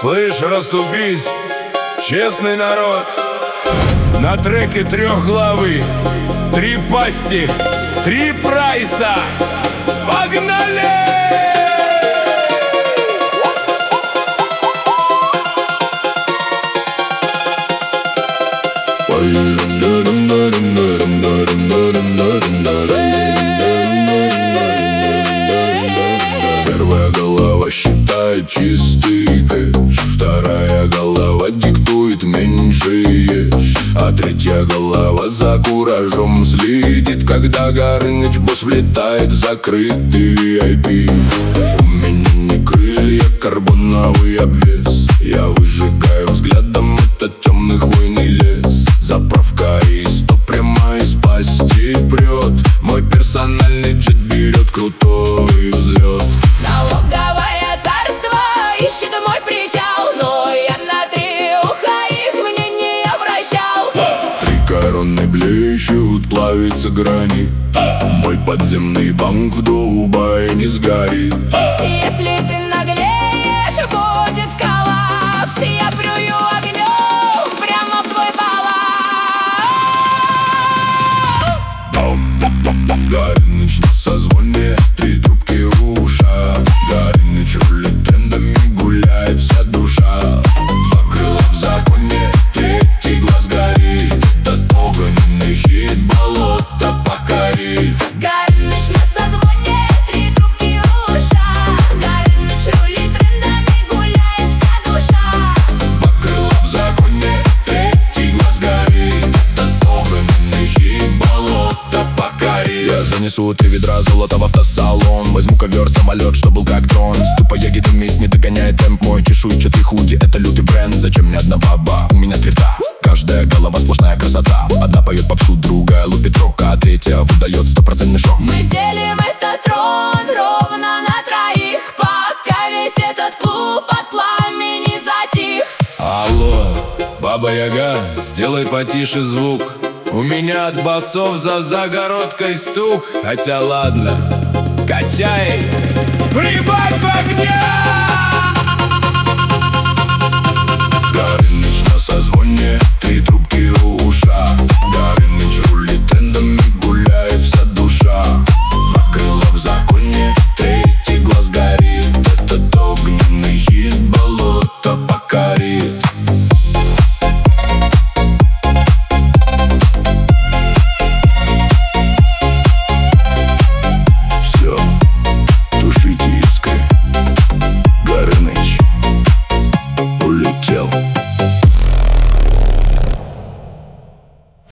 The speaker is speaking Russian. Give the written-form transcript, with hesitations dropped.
Слышь, расступись, честный народ. На треке трехглавый, 3 пасти, 3 прайса. Погнали! Первая голова считает чистый кэш, вторая голова диктует меньше ешь, а третья голова за куражом следит, когда Горыныч босс влетает в закрытый VIP. У меня не крылья, карбоновый обвес, я выжигаю взглядом этот темный хвойный лес. Заправка и стоп прямо из пасти прет, мой персональный джет берет крутой взлет. Налоговое царство ищет мой причал, но я на 3 уха их мне не обращал. 3 короны блещут, плавится гранит, мой подземный банк в Дубае не сгорит. Если ты наглеешь, будет коллапс, я плюю огнем прямо в твой палас. Горыныч на созвоне, 3 трубки в ушах, Горыныч рулит трендами, гуляет вся душа. 2 крыла в законе, 3 глаз горит, этот огненный хит болото покорит. Горыныч на созвоне, 3 трубки в ушах, Горыныч рулит трендами, гуляет вся душа. 2 крыла в законе, 3 глаз горит, этот огненный хит болото покорит. Я занесу 3 ведра золота в автосалон, возьму ковер, самолет, что был как дрон. Ступа ягид уметь, не догоняет темп мой чешуйчатый худи. Это лютый бренд, зачем мне одна баба? У меня 3 рта, каждая голова сплошная красота. Одна поет попсу, другая лупит рок, а третья выдает 100% шок. Мы делим этот трон ровно на 3, пока весь этот клуб от пламени затих. Алло, Баба Яга, сделай потише звук. У меня от басов за загородкой стук. Хотя ладно, качай, прибавь огня!